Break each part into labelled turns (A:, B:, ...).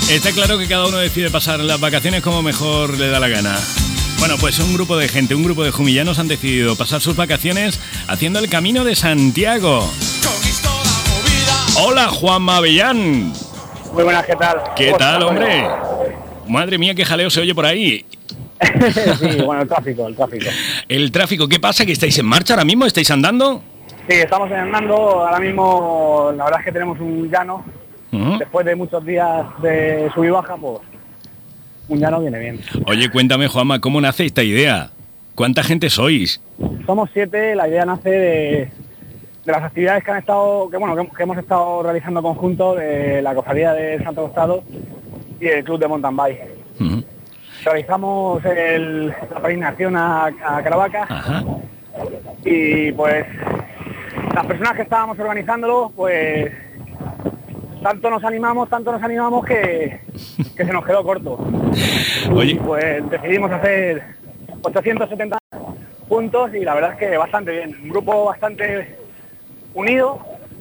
A: Está claro que cada uno decide pasar las vacaciones como mejor le da la gana. Bueno, pues un grupo de gente, un grupo de jumillanos han decidido pasar sus vacaciones haciendo el Camino de Santiago. Hola, Juanma Avellán.
B: Muy buenas, ¿qué tal?
A: ¿Qué tal, hombre? Madre mía, qué jaleo se oye por ahí.
B: Sí, bueno, el tráfico.
A: El tráfico, ¿qué pasa? ¿Que estáis en marcha ahora mismo? ¿Estáis andando?
B: Sí, estamos andando, ahora mismo la verdad es que tenemos un llano. Después de muchos días de sub y baja, pues un llano viene bien.
A: Oye, cuéntame, Juanma, ¿cómo nace esta idea? ¿Cuánta gente sois?
B: Somos 7, la idea nace de las actividades que hemos estado realizando conjunto de la Cofradía de Santo Costado y el Club de Mountain Bike. Realizamos la peregrinación a Caravaca.
A: Ajá.
B: Y pues las personas que estábamos organizándolo, pues tanto nos animamos que se nos quedó corto.
A: Oye.
B: Y pues decidimos hacer 870 puntos y la verdad es que bastante bien. Un grupo bastante unido.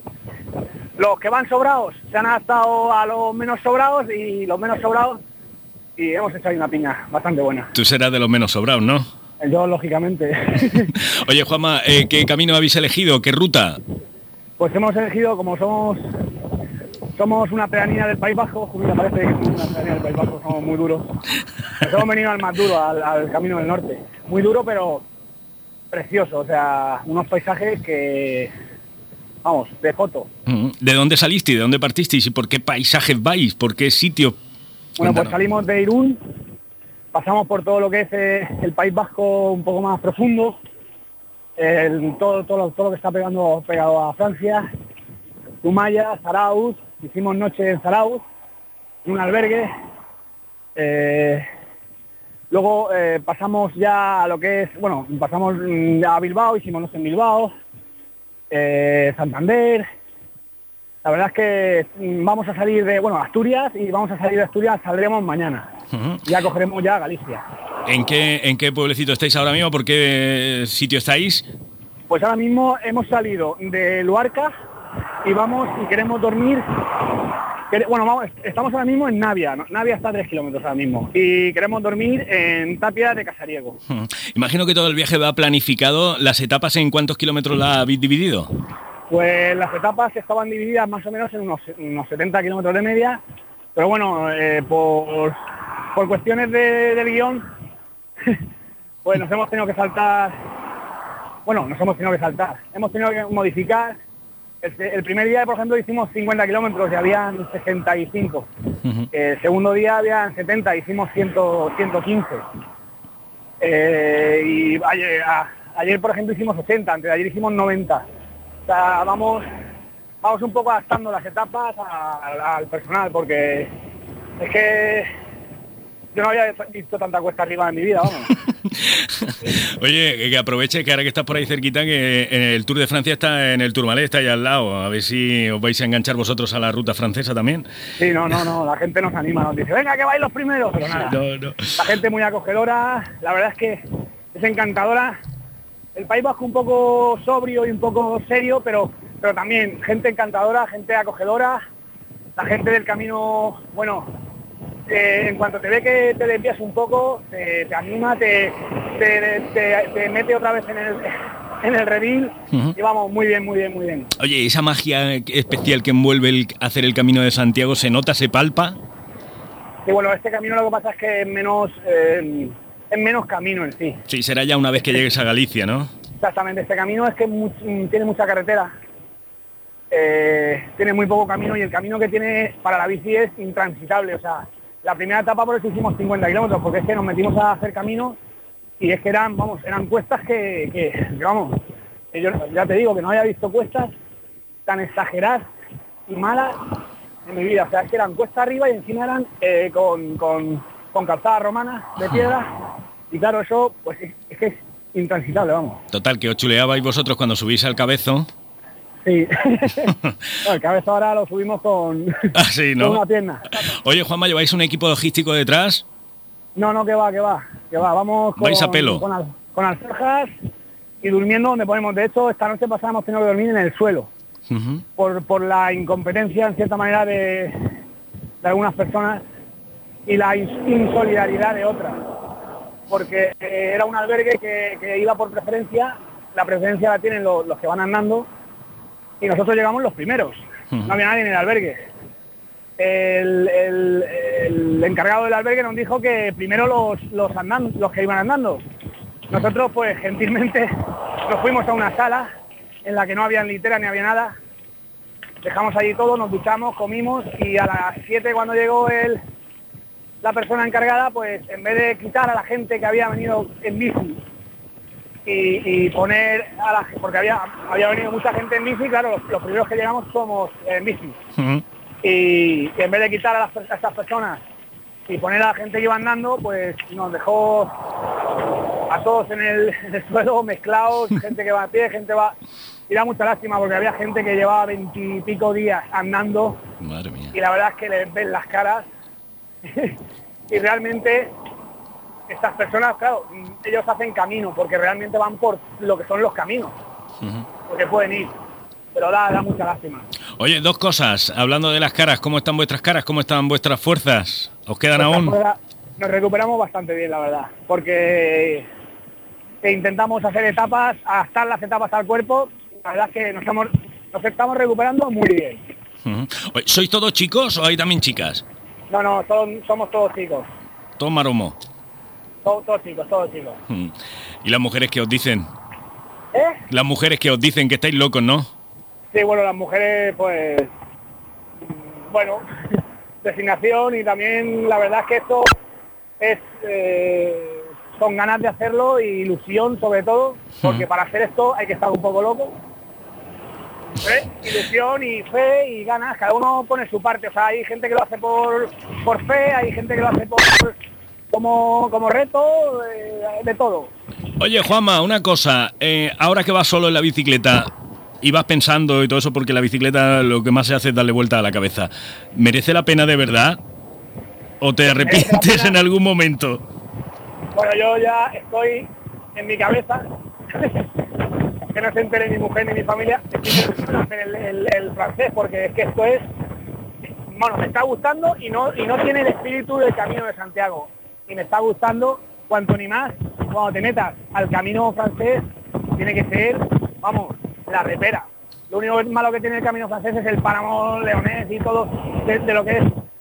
B: Los que van sobrados se han adaptado a los menos sobrados y los menos sobrados, y hemos hecho ahí una piña bastante buena.
A: Tú serás de los menos sobrados, ¿no?
B: Yo, lógicamente.
A: Oye, Juanma, ¿qué camino habéis elegido? ¿Qué ruta?
B: Pues hemos elegido, como somos una pedanía del País Vasco, Jumilla parece que somos una pedanía del País Vasco, somos muy duros. Nos hemos venido al más duro, al Camino del Norte. Muy duro, pero precioso, o sea, unos paisajes que, vamos, de foto.
A: ¿De dónde salisteis? ¿De dónde partisteis? ¿Y por qué paisajes vais? ¿Por qué sitios?
B: Bueno,
A: Cuéntanos.
B: pues salimos de Irún, pasamos por todo lo que es el País Vasco un poco más profundo, todo lo que está pegado a Francia, Zumaya, Zarauz, hicimos noche en Zarauz, en un albergue. Luego pasamos ya a lo que es, pasamos a Bilbao, hicimos noche en Bilbao, Santander. La verdad es que vamos a salir de, Asturias, y vamos a salir de Asturias, saldremos mañana. Ya cogeremos ya Galicia.
A: ¿En qué pueblecito estáis ahora mismo? ¿Por qué sitio estáis?
B: Pues ahora mismo hemos salido de Luarca y queremos dormir. Estamos ahora mismo en Navia. Navia está a 3 kilómetros ahora mismo. Y queremos dormir en Tapia de Casariego.
A: Imagino que todo el viaje va planificado. ¿Las etapas en cuántos kilómetros la habéis dividido?
B: Pues las etapas estaban divididas más o menos en unos 70 kilómetros de media. Pero bueno, por cuestiones del guión, pues nos hemos tenido que saltar. Hemos tenido que modificar. El primer día, por ejemplo, hicimos 50 kilómetros y habían 65. El segundo día habían 70, hicimos 115. Y ayer, por ejemplo, hicimos 80, antes de ayer hicimos 90. O sea, vamos un poco adaptando las etapas al personal, porque es que yo no había visto tanta cuesta arriba en mi vida, vamos.
A: Oye, que aproveche que ahora que estás por ahí cerquita, que en el Tour de Francia está en el Tourmalet, está ahí al lado. A ver si os vais a enganchar vosotros a la ruta francesa también.
B: Sí, no, la gente nos anima, nos dice, venga, que vais los primeros, pero nada.
A: No.
B: La gente muy acogedora, la verdad es que es encantadora. El País Vasco un poco sobrio y un poco serio, pero también gente encantadora, gente acogedora. La gente del camino, en cuanto te ve que te desvías un poco, te anima, te mete otra vez en el redil. Y vamos, muy bien.
A: Oye, esa magia especial que envuelve hacer el Camino de Santiago, ¿se nota, se palpa?
B: Sí, este camino lo que pasa es que es menos camino en sí.
A: Sí, será ya una vez que llegues a Galicia, ¿no?
B: Exactamente, este camino es que tiene mucha carretera. Tiene muy poco camino y el camino que tiene para la bici es intransitable. O sea, la primera etapa por eso hicimos 50 kilómetros, porque es que nos metimos a hacer camino y es que eran cuestas que yo ya te digo que no había visto cuestas tan exageradas y malas en mi vida. O sea, es que eran cuesta arriba y encima eran con calzada romana de piedra, y claro, eso pues es que es intransitable, vamos.
A: Total, que os chuleabais vosotros cuando subís al Cabezo.
B: Sí. El Cabezo ahora lo subimos con,
A: sí, ¿no?
B: con una pierna.
A: Oye, Juanma, ¿lleváis un equipo logístico detrás?
B: No, que va. Vamos
A: ¿vais a pelo?
B: Con alforjas y durmiendo donde podemos. De hecho, esta noche pasada hemos tenido que dormir en el suelo. Por la incompetencia, en cierta manera, de algunas personas. y la insolidaridad de otras. Porque era un albergue que iba por preferencia, la preferencia la tienen los que van andando, y nosotros llegamos los primeros. No había nadie en el albergue. El encargado del albergue nos dijo que primero los que iban andando. Nosotros pues gentilmente nos fuimos a una sala en la que no había literas ni había nada. Dejamos allí todo, nos duchamos, comimos, y a las 7 cuando llegó la persona encargada, pues en vez de quitar a la gente que había venido en bici y poner porque había venido mucha gente en bici, claro, los primeros que llegamos somos en bici. Y en vez de quitar a estas personas y poner a la gente que iba andando, pues nos dejó a todos en el suelo mezclados, gente que va a pie, gente va... Y da mucha lástima porque había gente que llevaba 20 y pico días andando.
A: Madre mía.
B: Y la verdad es que les ven las caras y realmente estas personas, claro, ellos hacen camino porque realmente van por lo que son los caminos, porque pueden ir, pero da mucha lástima.
A: Oye, 2 cosas, hablando de las caras, ¿cómo están vuestras caras? ¿Cómo están vuestras fuerzas? ¿Os quedan aún?
B: Nos recuperamos bastante bien, la verdad, porque intentamos hacer etapas, adaptar las etapas al cuerpo. La verdad es que nos estamos recuperando muy bien.
A: Oye, ¿sois todos chicos o hay también chicas?
B: No, somos todos chicos.
A: ¿Todo maromo?
B: Todos chicos.
A: ¿Y las mujeres qué os dicen? Las mujeres que os dicen que estáis locos, ¿no?
B: Sí, bueno, las mujeres, pues... Bueno, resignación, y también la verdad es que esto es... con ganas de hacerlo y ilusión sobre todo, porque para hacer esto hay que estar un poco loco. Ilusión y fe y ganas, cada uno pone su parte. O sea, hay gente que lo hace por fe, hay gente que lo hace como reto, de todo.
A: Oye, Juanma, una cosa, ahora que vas solo en la bicicleta y vas pensando y todo eso, porque la bicicleta lo que más se hace es darle vuelta a la cabeza, ¿merece la pena de verdad? ¿O te arrepientes en algún momento?
B: Bueno, yo ya estoy en mi cabeza, que no se entere mi mujer ni mi familia, estoy pensando en hacer el francés, porque es que esto es... Bueno, me está gustando y no tiene el espíritu del Camino de Santiago. Y me está gustando cuanto ni más, cuando te metas al Camino francés, tiene que ser, vamos, la repera. Lo único malo que tiene el Camino francés es el páramo leonés y todo, de lo que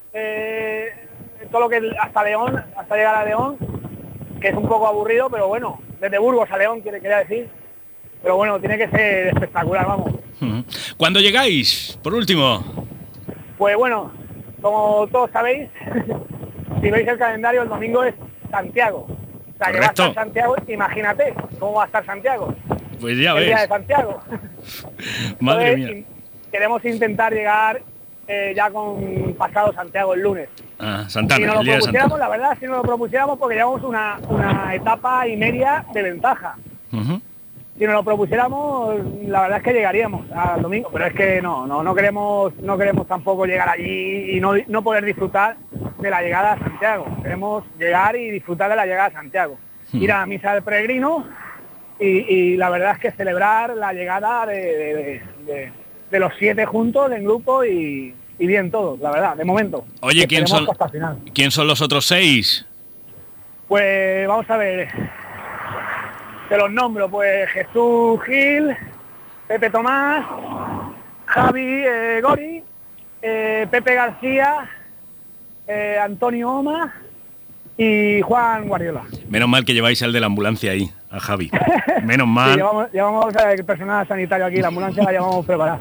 B: es, todo lo que hasta León, hasta llegar a León, que es un poco aburrido, pero bueno, desde Burgos a León quería decir, pero bueno, tiene que ser espectacular, vamos.
A: ¿Cuándo llegáis? Por último.
B: Pues bueno, como todos sabéis, si veis el calendario, el domingo es Santiago. O sea, que va a estar Santiago, imagínate cómo va a estar Santiago.
A: Pues ya ves.
B: El día de Santiago.
A: Madre
B: Entonces,
A: mía.
B: Queremos intentar llegar ya con pasado Santiago el lunes.
A: Santana,
B: si nos
A: el
B: lo
A: día de
B: propusiéramos,
A: Santana.
B: la verdad, si nos lo propusiéramos, porque llevamos una etapa y media de ventaja. Si nos lo propusiéramos, la verdad es que llegaríamos al domingo, pero es que no queremos tampoco llegar allí y no poder disfrutar de la llegada a Santiago. Queremos llegar y disfrutar de la llegada a Santiago. Ir a la misa del peregrino y la verdad es que celebrar la llegada de los 7 juntos en grupo y bien todos, la verdad, de momento.
A: Oye, ¿quién son los otros 6?
B: Pues vamos a ver, te los nombro, pues Jesús Gil, Pepe Tomás, Javi Gori, Pepe García, Antonio Oma y Juan Guardiola.
A: Menos mal que lleváis al de la ambulancia ahí, a Javi. Menos mal.
B: Sí, llevamos el personal sanitario aquí, la ambulancia la llevamos preparada.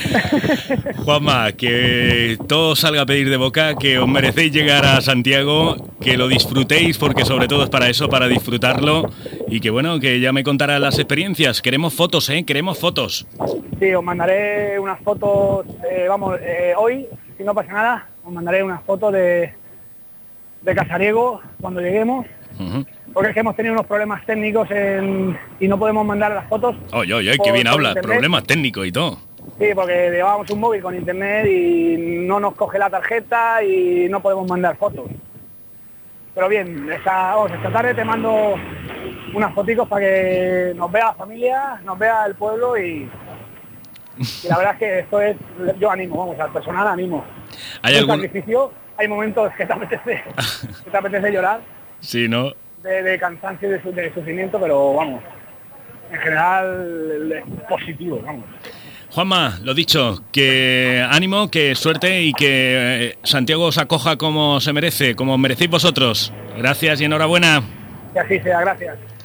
A: Juanma, que todo salga a pedir de boca, que os merecéis llegar a Santiago, que lo disfrutéis, porque sobre todo es para eso, para disfrutarlo, y que bueno, que ya me contarás las experiencias. Queremos fotos, queremos fotos.
B: Sí, os mandaré unas fotos, hoy, si no pasa nada, os mandaré unas fotos de Casariego cuando lleguemos. Porque es que hemos tenido unos problemas técnicos y no podemos mandar las fotos.
A: Oye, qué bien habla, problemas técnicos y todo.
B: Sí, porque llevábamos un móvil con internet y no nos coge la tarjeta y no podemos mandar fotos. Pero bien, esta tarde te mando unas foticos para que nos vea la familia, nos vea el pueblo y la verdad es que esto es, yo animo, al personal animo.
A: ¿Hay
B: un
A: algún...
B: sacrificio hay momentos que te apetece llorar.
A: Sí, ¿no?
B: De cansancio y de sufrimiento, pero vamos, en general es positivo, vamos.
A: Juanma, lo dicho, que ánimo, que suerte y que Santiago os acoja como se merece, como merecéis vosotros. Gracias y enhorabuena.
B: Que así sea, gracias.